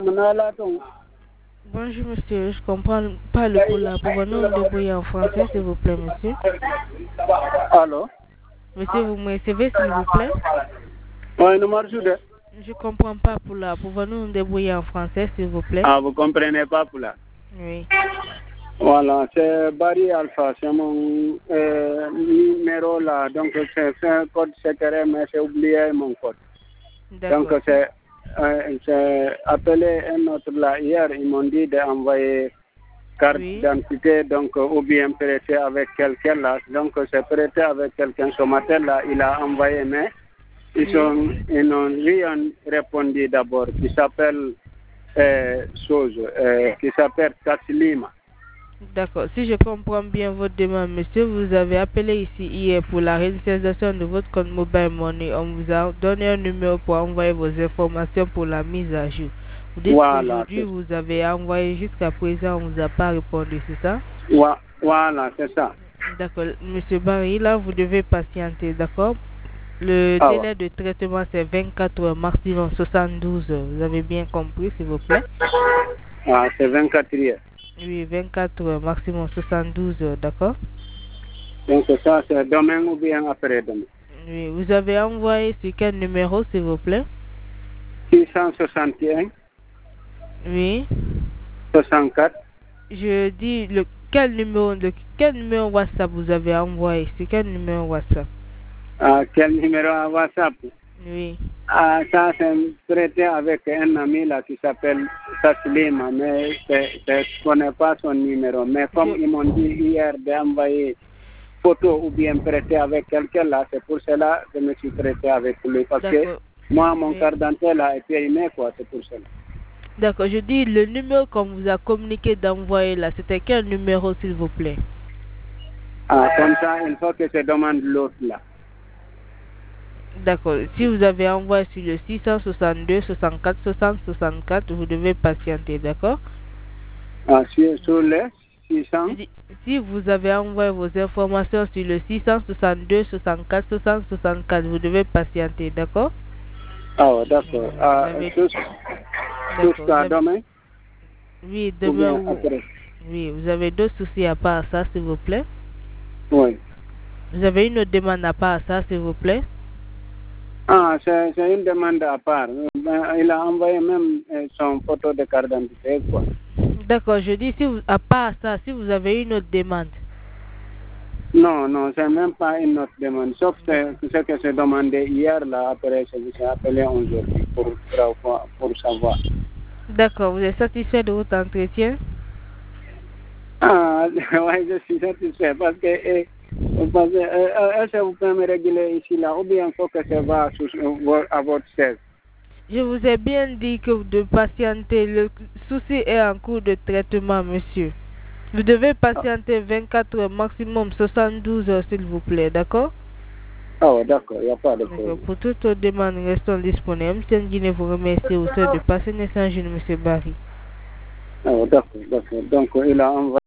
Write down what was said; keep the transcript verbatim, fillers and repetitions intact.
Bonjour monsieur, je comprends pas le poula. Pouvons-nous nous débrouiller en français s'il vous plaît monsieur? Allô? Monsieur, vous me recevez s'il vous plaît? Oui, nous marchons. Je comprends pas poula. Pouvons-nous nous débrouiller en français s'il vous plaît? Ah, vous comprenez pas poula? Oui. Voilà, c'est Barry Alpha, c'est mon euh, numéro là. Donc c'est un code secret, mais j'ai oublié mon code. Donc c'est euh, appelé un autre là. Hier, ils m'ont dit d'envoyer carte oui. d'identité, donc ou bien prêter avec quelqu'un là. Donc c'est prêté avec quelqu'un. Ce matin là, il a envoyé, mais ils oui. ont ils n'ont rien répondu d'abord. Qui s'appelle euh, chose, euh, qui s'appelle Taslima. D'accord. Si je comprends bien votre demande, monsieur, vous avez appelé ici hier pour la réinitialisation de votre compte Mobile Money. On vous a donné un numéro pour envoyer vos informations pour la mise à jour. Vous dites voilà, qu'aujourd'hui, vous avez envoyé jusqu'à présent, on ne vous a pas répondu, c'est ça? Voilà, c'est ça. D'accord. Monsieur Barry, là, vous devez patienter, d'accord? Le ah délai ouais. de traitement, c'est vingt-quatre heures, maximum soixante-douze heures. Vous avez bien compris, s'il vous plaît? Ah, c'est vingt-quatre heures. Oui, vingt-quatre heures, maximum soixante-douze heures, d'accord? Donc ça, c'est demain ou bien après-demain? Oui, vous avez envoyé sur quel numéro, s'il vous plaît? six cent soixante et un. Oui. soixante-quatre. Je dis, le, quel numéro, le, quel numéro WhatsApp vous avez envoyé? C'est quel numéro WhatsApp? Ah, quel numéro WhatsApp? Oui. Ah, ça, c'est traité avec un ami là qui s'appelle Taslima, mais je ne connais pas son numéro. Mais comme je... ils m'ont dit hier d'envoyer photo ou bien prêter avec quelqu'un là, c'est pour cela que je me suis prêté avec lui. Parce que moi, mon oui. carte d'identité là est périmé, quoi, c'est pour cela. D'accord, je dis le numéro qu'on vous a communiqué d'envoyer là, c'était quel numéro s'il vous plaît? Ah, comme ça, il faut que je demande l'autre là. D'accord. Si vous avez envoyé sur le six cent soixante-deux, soixante-quatre, soixante, soixante-quatre, vous devez patienter, d'accord? Ah, sur, sur le six cents? Si vous avez envoyé vos informations sur le six cent soixante-deux, soixante-quatre, soixante, soixante-quatre, vous devez patienter, d'accord? Ah, d'accord. Ah, avez... jusqu'à demain? Oui, demain. Vous... Oui, vous avez d'autres soucis à part ça, s'il vous plaît? Oui. Vous avez une autre demande à part ça, s'il vous plaît? Ah, c'est une demande à part. Il a envoyé même son photo de carte d'identité, quoi. D'accord, je dis, si vous, à part ça, si vous avez une autre demande. Non, non, c'est même pas une autre demande. Sauf ce, ce que j'ai demandé hier, là, après, je vous ai appelé aujourd'hui pour, pour, pour savoir. D'accord, vous êtes satisfait de votre entretien? Ah, oui, je suis satisfait parce que, eh, parce que euh, est-ce que vous pouvez me réguler ici, là, ou bien il faut que ça va à votre chef? Je vous ai bien dit que de patienter. Le souci est en cours de traitement, monsieur. Vous devez patienter vingt-quatre heures, maximum soixante-douze heures, s'il vous plaît, d'accord? Ah ouais, d'accord, il n'y a pas de problème. Pour toutes vos demandes, restons disponibles. M. Nguine vous remercie au sein de passer un échange, M. Barry. Ah ouais, d'accord, d'accord. Donc, il a envoyé.